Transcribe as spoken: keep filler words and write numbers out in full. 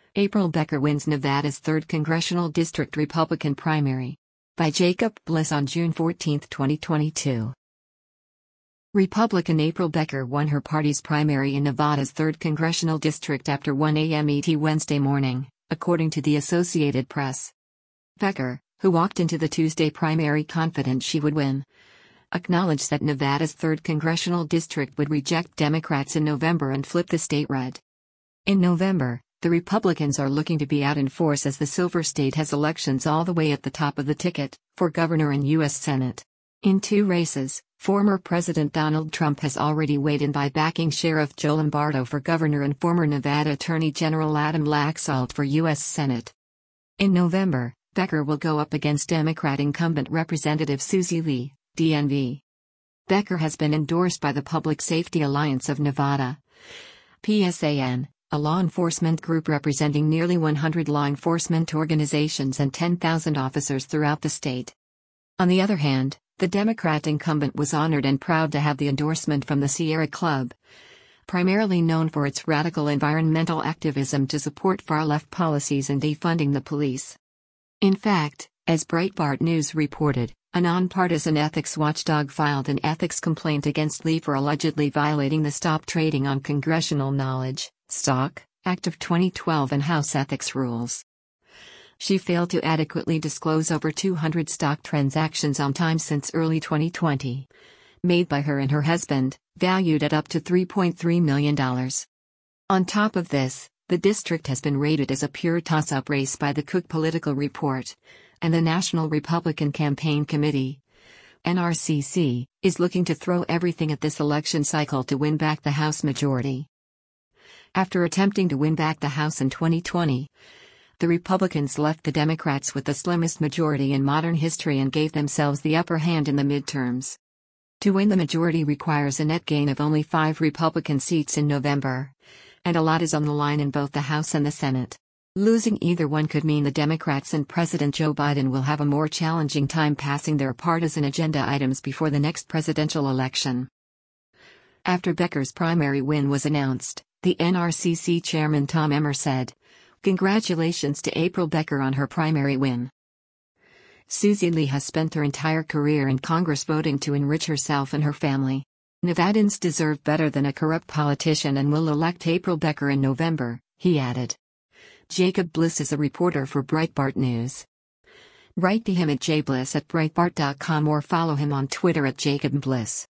April Becker wins Nevada's third Congressional District Republican primary. By Jacob Bliss on June fourteenth, twenty twenty-two. Republican April Becker won her party's primary in Nevada's third Congressional District after one a m E T Wednesday morning, according to the Associated Press. Becker, who walked into the Tuesday primary confident she would win, acknowledged that Nevada's third Congressional District would reject Democrats in November and flip the state red. In November, the Republicans are looking to be out in force as the Silver State has elections all the way at the top of the ticket, for governor and U S Senate. In two races, former President Donald Trump has already weighed in by backing Sheriff Joe Lombardo for governor and former Nevada Attorney General Adam Laxalt for U S Senate. In November, Becker will go up against Democrat incumbent Representative Susie Lee, D N V. Becker has been endorsed by the Public Safety Alliance of Nevada, P S A N, a law enforcement group representing nearly one hundred law enforcement organizations and ten thousand officers throughout the state. On the other hand, the Democrat incumbent was honored and proud to have the endorsement from the Sierra Club, primarily known for its radical environmental activism to support far-left policies and defunding the police. In fact, as Breitbart News reported, a nonpartisan ethics watchdog filed an ethics complaint against Lee for allegedly violating the Stop Trading on Congressional Knowledge, S T O C, Act of twenty twelve and House ethics rules. She failed to adequately disclose over two hundred stock transactions on time since early twenty twenty, made by her and her husband, valued at up to three point three million dollars. On top of this, the district has been rated as a pure toss-up race by the Cook Political Report, and the National Republican Campaign Committee, N R C C, is looking to throw everything at this election cycle to win back the House majority. After attempting to win back the House in twenty twenty, the Republicans left the Democrats with the slimmest majority in modern history and gave themselves the upper hand in the midterms. To win the majority requires a net gain of only five Republican seats in November, and a lot is on the line in both the House and the Senate. Losing either one could mean the Democrats and President Joe Biden will have a more challenging time passing their partisan agenda items before the next presidential election. After Becker's primary win was announced, the N R C C chairman Tom Emmer said, "Congratulations to April Becker on her primary win. Susie Lee has spent her entire career in Congress voting to enrich herself and her family. Nevadans deserve better than a corrupt politician and will elect April Becker in November," he added. Jacob Bliss is a reporter for Breitbart News. Write to him at jbliss at breitbart dot com or follow him on Twitter at Jacob Bliss.